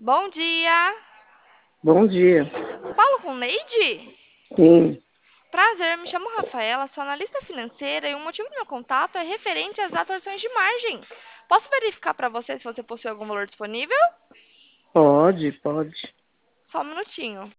Bom dia. Bom dia. Falo com Neide? Sim. Prazer, me chamo Rafaela, sou analista financeira e o motivo do meu contato é referente às atuações de margem. Posso verificar para você se você possui algum valor disponível? Pode, pode. Só um minutinho.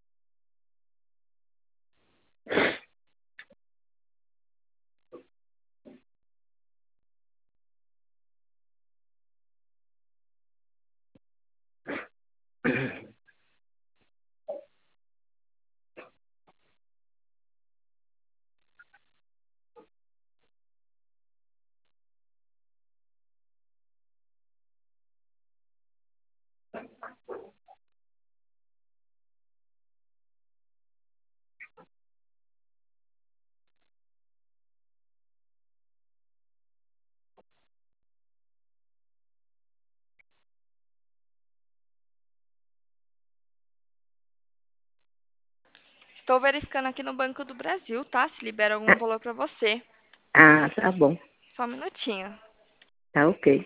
Estou verificando aqui no Banco do Brasil, tá? Se libera algum valor para você. Ah, tá bom. Só um minutinho. Tá ok.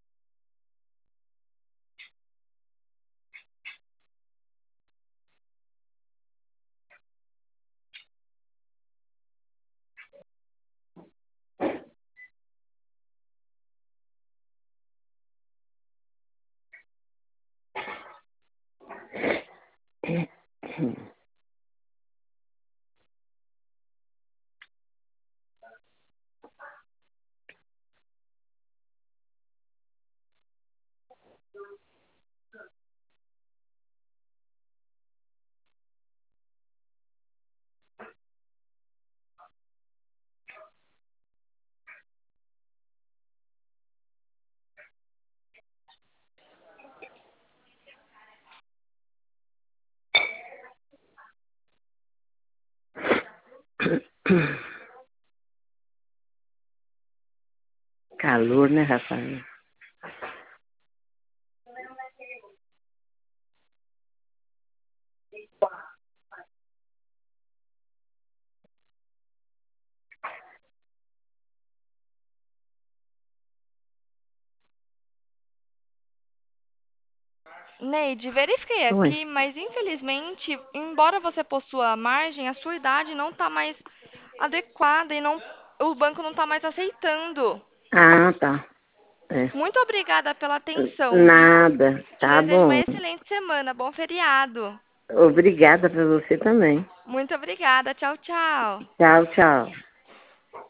Calor, né, Rafael? Neide, verifiquei Oi. aqui, mas infelizmente, embora você possua margem, a sua idade não está mais adequada e o banco não está mais aceitando. Ah, tá. É. Muito obrigada pela atenção, viu? Nada. Te Tá desejo uma bom. excelente semana. Bom feriado. Obrigada pra você também. Muito obrigada. Tchau, tchau. Tchau, tchau.